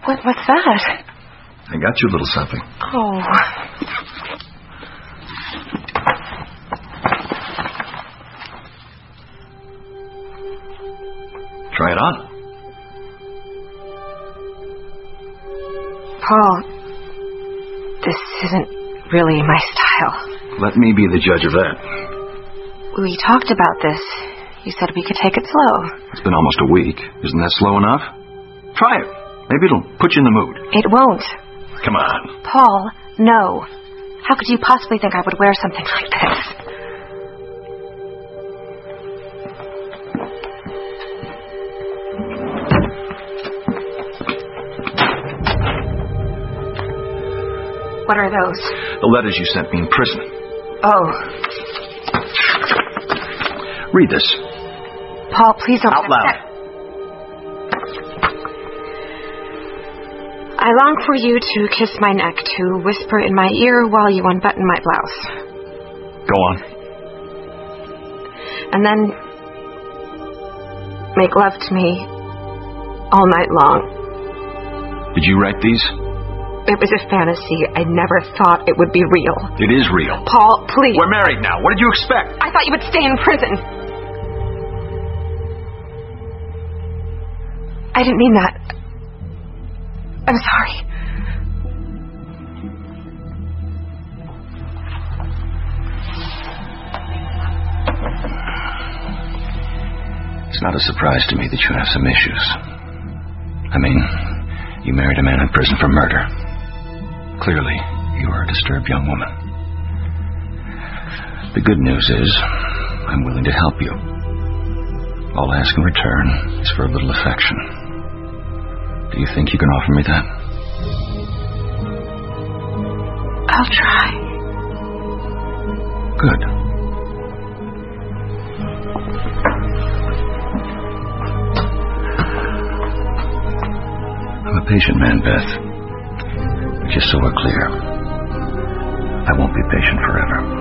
What's that? I got you a little something. Oh. Try it on. Paul, this isn't really my style. Let me be the judge of that. We talked about this. You said we could take it slow. It's been almost a week. Isn't that slow enough? Try it. Maybe it'll put you in the mood. It won't. Come on. Paul, no. How could you possibly think I would wear something like this? What are those? The letters you sent me in prison. Oh. Read this. Paul, please don't... Out loud. I long for you to kiss my neck, to whisper in my ear while you unbutton my blouse. Go on. And then make love to me all night long. Did you write these? It was a fantasy. I never thought it would be real. It is real. Paul, please. We're married now. What did you expect? I thought you would stay in prison. I didn't mean that. I'm sorry. It's not a surprise to me that you have some issues. I mean, you married a man in prison for murder. Clearly, you are a disturbed young woman. The good news is, I'm willing to help you. All I ask in return is for a little affection. Do you think you can offer me that? I'll try. Good. I'm a patient man, Beth. Just so we're clear, I won't be patient forever.